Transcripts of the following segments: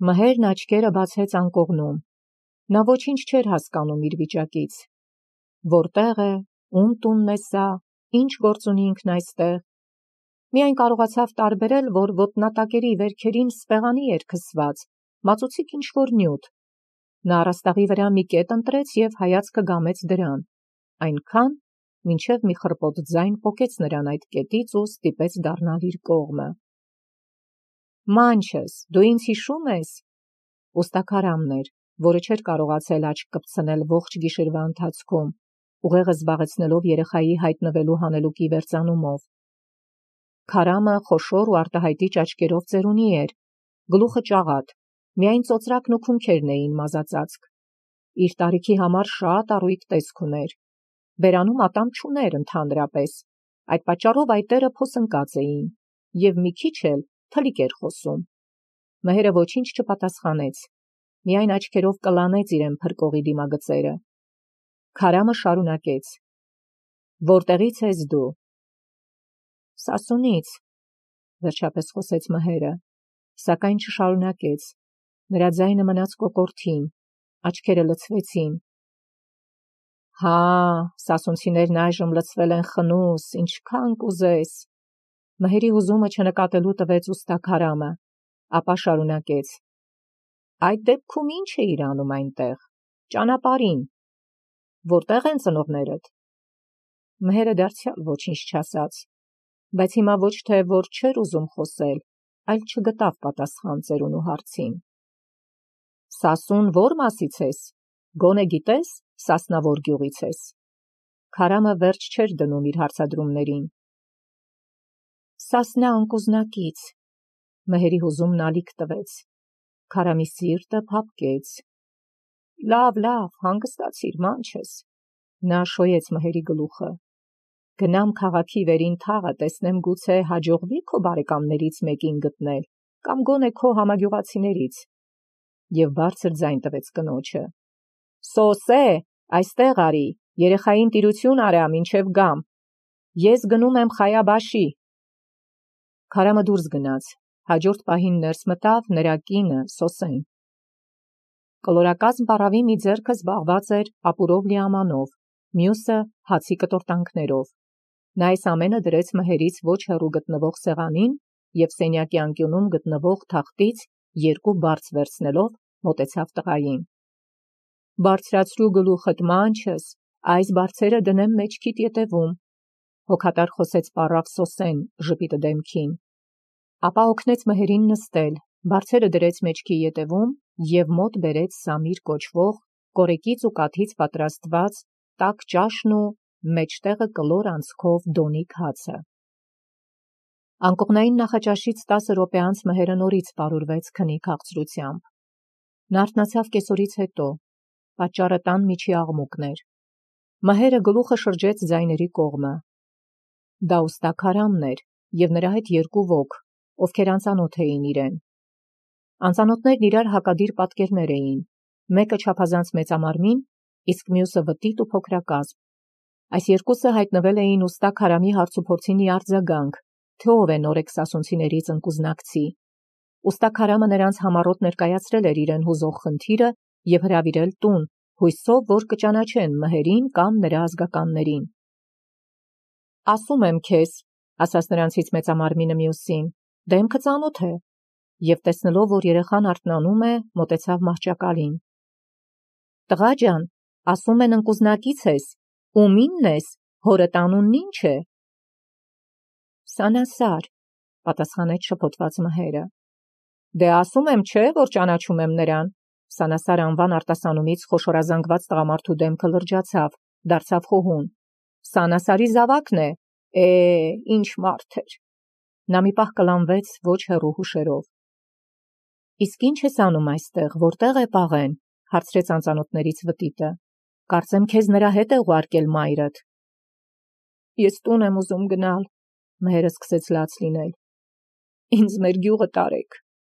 Մհերն աչքերը բացեց անկողնում. նա ոչինչ չէր հասկանում իր վիճակից. որտեղ է, ում տունն է սա, ինչ գործ ունի ինքն այստեղ. միայն կարողացավ տարբերել, որ ոտնատակերի վերքերին սպեղանի էր քսված, մածուցիկ ինչ-որ նյութ. նա առաստաղի վրա մի կետ ընտրեց և հայացքը գամեց դրան, այնքան, մինչև մի խռպոտ ձայն պոկեց նրան այդ կետից ու ստիպեց դառնալ իր կողմը. «Մանչս, դու ինձ հիշում ես»։ Ուստաքարամն էր, որը չէր կարողացել աչք կպցնել ողջ գիշերվա ընթացքում, ուղեղը զբաղեցնելով երեխայի հայտնվելու հանելուկի վերծանումով։ Քարամը խոշոր ու արտահայտիչ աչքերով ծերունի էր, գլուխը ճաղատ, միայն ծոծրակն ու քունքերն էին մազածածկ։ Իր տարիքի համար շատ առույգ տեսք ուներ։ Բերանում ատամ չուներ ընդհանրապես, այդ պատճառով այտերը փոսընկած էին, և մի քիչ էլ թլիկ էր խոսում։ Մհերը ոչինչ չպատասխանեց, միայն աչքերով կլանեց իրեն փրկողի դիմագծերը։ Քարամը շարունակեց. «Որտեղից ես դու»։ «Սասունից», վերջապես խոսեց մհերը, սակայն չշարունակեց։ Նրա ձայնը մնաց կոկորդին, աչքերը լցվեցին։ «Հա, սասունցիներն այժմ լցվել են խնուս, ինչքան կուզես»։ Մհերի հուզումը չնկատելու տվեց ուստա Քարամը, ապա շարունակեց. «Այդ դեպքում ի՞նչ էիր անում այնտեղ, ճանապարհին, որտեղ են ծնողներդ»։ Մհերը դարձյալ ոչինչ չասաց, բայց հիմա ոչ թե որ չէր ուզում խոսել, այլ չգտավ պատասխան ծերունու հարցին։ «Սասուն ո՞ր մասից ես, գոնե գիտես, Սասնա որ գյուղից ես»։ Քարամը վերջ չէր դնում իր հարցադրումներին։ «Սասնա ընկուզնակից»։ Մհերի հուզումն ալիք տվեց։ Քարամի սիրտը փափկեց։ «Լավ, հանգստացիր, մանչս»։ Նա շոյեց մհերի գլուխը։ «Գնամ քաղաքի վերին թաղը, տեսնեմ գուցե հաջողվի քո բարեկամներից մեկին գտնել, կամ գոնե քո համագյուղացիներից»։ Եվ բարձր ձայն տվեց կնոջը. «Սոսե, այստեղ արի, երեխային տիրություն արա, մինչև գամ, ես գնում եմ Խայաբաշի»։ Քարամը դուրս գնաց, հաջորդ պահին ներս մտավ նրա կինը Սոսեն։ Կլորակազմ պառավի մի ձեռքը զբաղված էր ապուրով լիամանով, մյուսը հացի կտորտանքներով։ Նա այս ամենը դրեց մհերից ոչ հեռու գտնվող սեղանին և սենյակի անկյունում գտնվող թախտից երկու բարձ վերցնելով մոտեցավ տղային։ «Բարձրացրու գլուխդ, մանչս, այս բարձերը դնեմ մեջքիդ ետևում», հոգատար խոսեց պառավ Սոսեն ժպիտը դեմքին։ Ապա օգնեց մհերին նստել, բարձերը դրեց մեջքի ետևում և մոտ բերեց սամիր կոչվող, կորեկից ու կաթից պատրաստված տաք ճաշն ու մեջտեղը կլոր անցքով դոնիք հացը։ Անկողնային նախաճաշից 10 րոպե անց մհերը նորից պարուրվեց քնի քաղցրությամբ։ Նա արթնացավ կեսօրից հետո, պատճառը տան միջի աղմուկն էր։ Մհերը գլուխը շրջեց ձայների կողմը։ Դա ուստա Քարամն էր և նրա հետ երկու ոք, ովքեր անծանոթ էին իրեն։ Անծանոթներն իրար հակադիր պատկերներ էին, մեկը չափազանց մեծամարմին, իսկ մյուսը վտիտ ու փոքրակազմ։ Այս երկուսը հայտնվել էին ուստա Քարամի հարցուփորձին ի արձագանք, թե ով է նորեկ սասունցիներից ընկուզնակցի։ Ուստա Քարամը նրանց համառոտ ներկայացրել էր իրեն հուզող խնդիրը և հրավիրել տուն, հույսով, որ կճանաչեն մհերին կամ նրա ազգականներին։ «Ասում եմ քեզ», ասաց նրանցից մեծամարմինը մյուսին, «դեմքը ծանոթ է», և տեսնելով, որ երեխան արթնանում է, մոտեցավ մահճակալին։ «Տղա ջան, ասում են ընկուզնակից ես, ումինն ես, հորդ անունն ի՞նչ է»։ «Սանասար», պատասխանեց շփոթված մհերը։ «Դե ասում եմ չէ, որ ճանաչում եմ նրան»։ Սանասար անվան արտասանումից խոշորազանգված տղամարդու դեմքը լրջացավ, դարձավ խոհուն։ «Սանասարի զավակն է, ինչ մարդ էր»։ Նա մի պահ կլանվեց ոչ հեռու հուշերով։ «Իսկ ի՞նչ ես անում այստեղ, որտեղ է պաղեն», հարցրեց անծանոթներից վտիտը։ «Կարծեմ քեզ նրա հետ է ուղարկել մայրդ»։ «Ես տուն եմ ուզում գնալ», մհերը սկսեց լաց լինել։ «Ինձ մեր գյուղը տարեք»։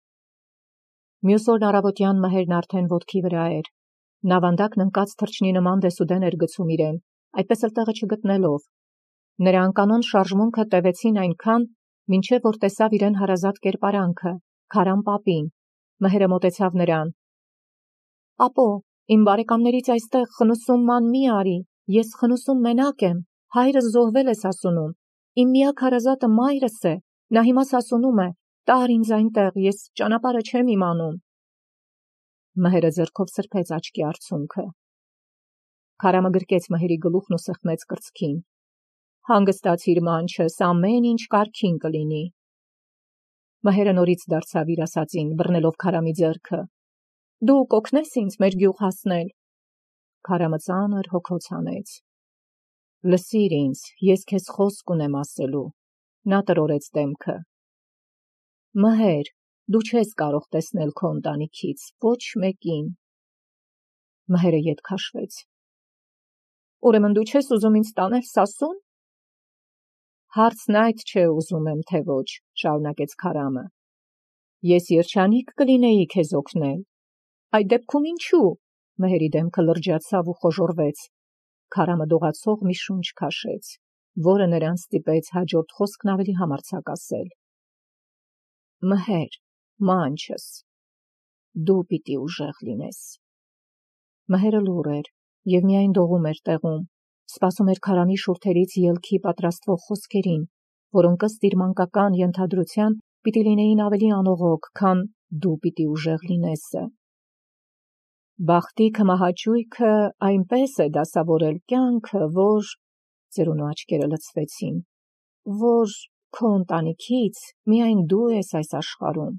Մյուս օրն առավոտյան մհերն արդեն ոտքի վրա էր։ Նա վանդակն ընկած թռչնի նման դեսուդեն էր գցում իրեն, այդպես էլ տեղը չգտնելով։ Նրա անկանոն շարժմունքը տևեցին այնքան, մինչև որ տեսավ իրեն հարազատ կերպարանքը, Քարամ պապին, Մհերը մոտեցավ նրան. Ապո, իմ բարեկամներից այստեղ խնուսում ման մի արի, ես խնուսում մենակ եմ, հայրս զոհվել է Սասունում, իմ միակ հարազատը մայրս է, նա հիմա Սասունում է, տար ինձ այնտեղ, ես ճանապարհը չեմ իմանում։ Մհերը ձեռքով սրբեց աչքի արցունքը։ Քարամը գրկեց մհերի գլուխն ու սեղմեց կրծքին։ Հանգստացիր մանչս, ամեն ինչ կարգին կլինի։ Մհերը նորից դարձավ իր ասածին, բռնելով Քարամի ձեռքը։ Դու կօգնես ինձ մեր գյուղ հասնել։ Քարամը ծանր հոգոց հանեց։ Լսիր ինձ, ես քեզ խոսք ունեմ ասելու։ Նա տրորեց դեմքը։ Մհեր, դու չես կարող տեսնել քո ընտանիքից ոչ մեկին։ Մհերը ետ քաշվեց։ Ուրեմն դու չես ուզում ինձ տանել Սասուն։ Հարցն այդ չէ, ուզում եմ թե ոչ, շարունակեց Քարամը։ Ես երջանիկ կլինեի քեզ օգնել։ Այդ դեպքում ինչու։ Մհերի դեմքը լրջացավ ու խոժոռվեց։ Քարամը դողացող մի շունչ քաշեց, որը նրան ստիպեց հաջորդ խոսքն ավելի համարձակ ասել։ Մհեր, մանչս, դու պիտի ուժեղ լինես։ Մհերը լուռ էր և միայն դողում էր տեղում, սպասում էր Քարամի շուրթերից ելքի պատրաստվող խոսքերին, որոնք ըստ իր մանկական ենթադրության պիտի լինեին ավելի անողոք, քան դու պիտի ուժեղ լինեսը։ Բախտի քմահաճույքը այնպես է դասավորել կյանքը, որ ծերունու աչքերը լցվեցին, որ քո ընտանիքից միայն դու ես այս աշխարհում։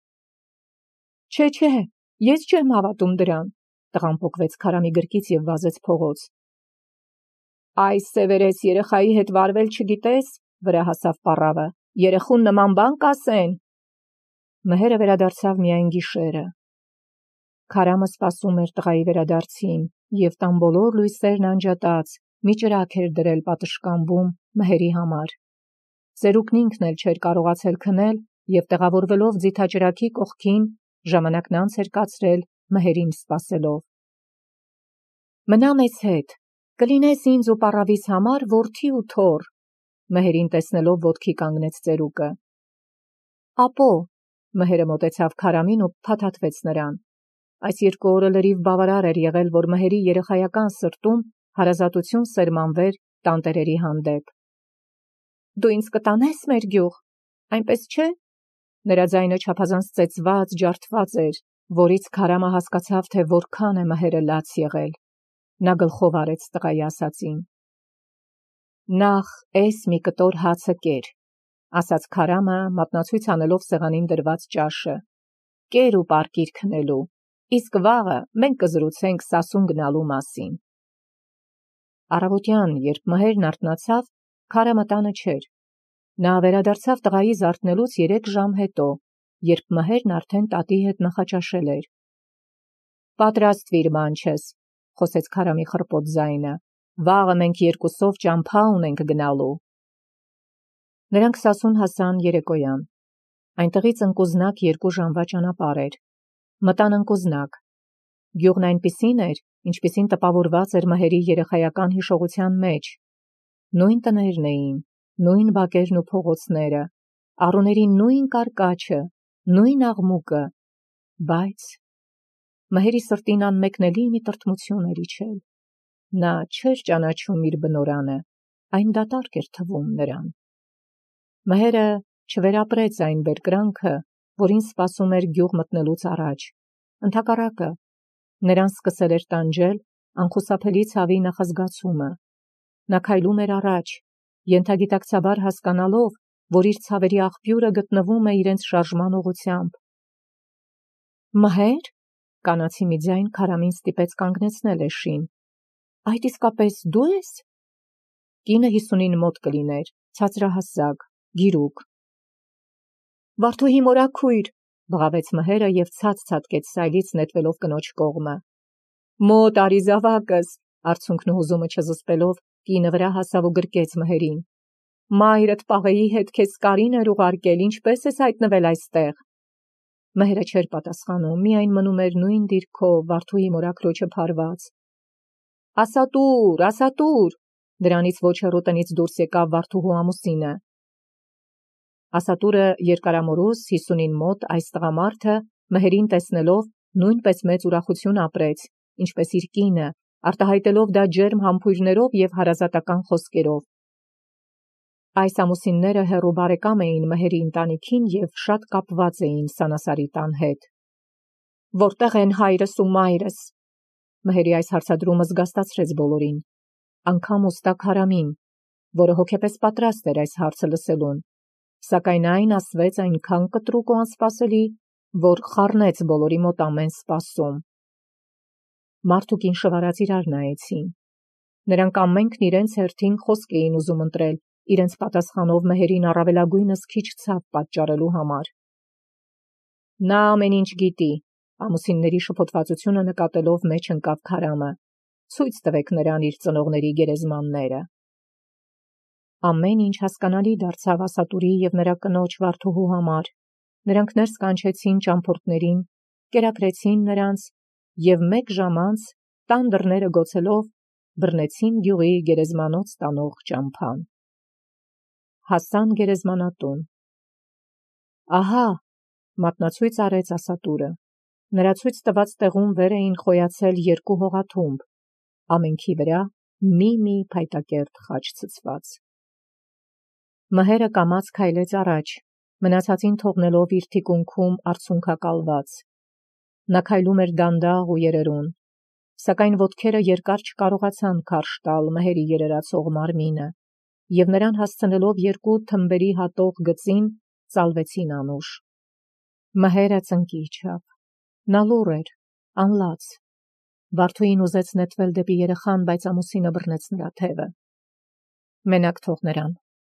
Չէ, ես չեմ հավատում դրան, տղան պոկվեց Քարամի գրկից և վազեց փողոց։ Այս սևերես երեխայի հետ վարվել չգիտես, վրա հասավ պառավը, երեխուն նման բան կասեն։ Մհերը վերադարձավ միայն գիշերը։ Քարամը սպասում էր տղայի վերադարձին և տան բոլոր լույսերն անջատած մի ճրագ էր դրել պատշգամբում մհերի համար։ Ծերուկն ինքն էլ չէր կարողացել քնել և տեղավորվելով ձիթաճրագի կողքին ժամանակն անց էր կացրել մհերին սպասելով։ Մնա մեզ հետ, կլինես ինձ ու պառավիս համար որդի ու թոռ, մհերին տեսնելով ոտքի կանգնեց ծերուկը։ Ապո, մհերը մոտեցավ Քարամին ու փաթաթվեց նրան։ Այս երկու օրը լրիվ բավարար էր եղել, որ մհերի երեխայական սրտում հարազատություն սերմանվեր տանտերերի հանդեպ։ Դու ինձ կտանես մեր գյուղ, այնպես չէ։ Նրա ձայնը չափազանց ծեծված, ջարդված էր, որից Քարամը հասկացավ, թե որքան է մհերը լաց եղել։ Նա գլխով արեց տղայի ասածին։ Նախ էս մի կտոր հացը կեր, ասաց Քարամը, մատնացույց անելով սեղանին դրված ճաշը։ Կեր ու պարկիր քնելու, իսկ վաղը մենք կզրուցենք Սասուն գնալու մասին։ Առավոտյան, երբ մհերն արթնացավ, Քարամը տանը չէր։ Նա վերադարձավ տղայի զարթնելուց 3 ժամ հետո, երբ մհերն արդեն տատի հետ նախաճաշել էր։ Պատրաստվիր մանչս, խոսեց Քարամի խռպոտ ձայնը, վաղը մենք երկուսով ճամփա ունենք գնալու։ Նրանք Սասուն հասան երեկոյան։ Այնտեղից ընկուզնակ 2 ժամվա ճանապարհ էր։ Մտան ընկուզնակ։ Գյուղն այնպիսին էր, ինչպիսին տպավորված էր մհերի երեխայական հիշողության մեջ։ Նույն տներն էին, նույն բակերն ու փողոցները, առուների նույն կարկաչը, նույն աղմուկը, բայց մհերի սրտին անմեկնելի մի տրտմություն էր իջել։ Նա չէր ճանաչում իր բնորանը, այն դատարկ էր թվում նրան։ Մհերը չվերապրեց այն բերկրանքը, որին սպասում էր գյուղ մտնելուց առաջ։ Ընդհակառակը, նրան սկսել էր տանջել անխուսափելի ցավի նախազգացումը։ Նա քայլում էր առաջ, ենթագիտակցաբար հասկանալով, որ իր ցավերի աղբյուրը գտնվում է իրենց շարժման ուղղությամբ։ Մհեր, կանացի մի ձայն Քարամին ստիպեց կանգնեցնել էշին։ Այդ իսկապես դու ես։ Կինը 50-ին մոտ կլիներ, ցածրահասակ, գիրուկ։ Վարդուհի մորաքույր, բղավեց մհերը և ցած ցատկեց սայլից նետվելով կնոջ կողմը։ Մոտ արի զավակս, արցունքն ու հուզումը չզսպելով, կինը վրա հասավ ու գրկեց մհերին։ Մայրդ պաղեի հետ քեզ Կարին էր ուղարկել, ինչպես ես հայտնվել այստեղ։ Մհերը չէր պատասխանում, միայն մնում էր նույն դիրքով, վարդուհի մորաքրոջը փարված։ Ասա տուր, դրանից ոչ հեռու տնից դուրս եկավ վարդուհու ամուսինը։ Ասատուրը երկարամորուս 50-ին մոտ այս տղամարդը Մհերին տեսնելով նույնպես մեծ ուրախություն ապրեց, ինչպես իր կինը, արտահայտելով դա ջերմ համբույրներով և հարազատական խոսքերով։ Այս ամուսինները հեռու բարեկամ էին Մհերի ընտանիքին և շատ կապված էին Սանասարի տան հետ։ «Որտե՞ղ են հայրս ու մայրս»։ Մհերի այս հարցադրումը զգաստացրեց բոլորին, անգամ ուստա Քարամին, որը հոգեպես պատրաստ էր այս հարցը լսելուն, սակայն այն ասվեց այնքան կտրուկ ու անսպասելի, որ խառնեց բոլորի մոտ ամեն սպասում։ Մարդ ու կին շվարած իրար նայեցին։ Նրանք ամենքն իրենց հերթին խոսք էին ուզում ընտրել, իրենց պատասխանով Մհերին առավելագույնս քիչ ցավ պատճառելու համար։ «Նա ամեն ինչ գիտի», ամուսինների շփոթվածությունը նկատելով մեջ ընկավ Քարամը։ «Ցույց տվեք նրան իր ծնողների գերեզմանները»։ Ամեն ինչ հասկանալի դարձավ Ասատուրի և նրա կնոջ Վարդուհու համար։ Նրանք ներս կանչեցին ճամփորդներին, կերակրեցին նրանց և մեկ ժամ անց, տան դռները գոցելով, բռնեցին գյուղի գերեզմանոց տանող ճամփան։ Հասան գերեզմանատուն։ «Ահա», մատնացույց արեց Ասատուրը։ Նրա ցույց տված տեղում վեր էին խոյացել երկու հողաթումբ, ամենքի վրա մի փայտակերտ խաչ ցցված։ Մհերը կամաց քայլեց առաջ, մնացածին թողնելով իր թիկունքում արցունքակալված։ Նա քայլում էր դանդաղ ու երերուն, սակայն ոտքերը երկար չկարողացան քարշ տալ Մհերի երերացող մարմինը, և նրան հասցնելով երկու թմբերի հատող գծին, ծալվեցին անուշ։ Մհերը ծնկի իջավ։ Նա լուռ էր, անլաց։ Վարդուհին ուզեց նետվել դեպի երեխան, բայց ամուսինը բռնեց նրա թևը։ «Մենակ թող նրան»։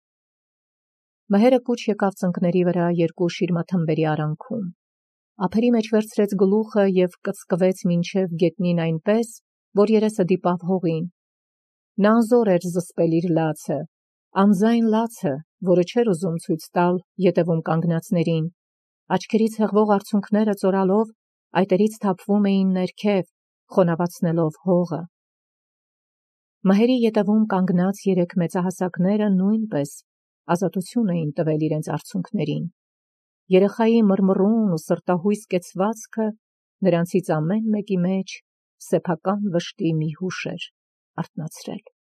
Մհերը կուչ եկավ ծնկների վրա երկու շիրմաթմբերի արանքում։ Ափերի մեջ վերցրեց գլուխը և կծկվեց մինչև գետնին այնպես, որ երեսը դիպավ հողին։ Նա անզոր էր զսպել իր լացը, անձայն լացը, որը չէր ուզում ցույց տալ ետևում կանգնածներին։ Աչքերից հեղվող արցունքները ծորալով այտերից թափվում էին ներքև, խոնավացնելով հողը։ Մհերի ետևում կանգնած երեք մեծահասակները նույնպես ազատություն էին տվել իրենց արցունքներին։ Երեխայի մռմռուն ու սրտահույս կեցվածքը նրանցից ամեն մեկի մեջ սեփական վշտի մի հուշ էր արթնացրել։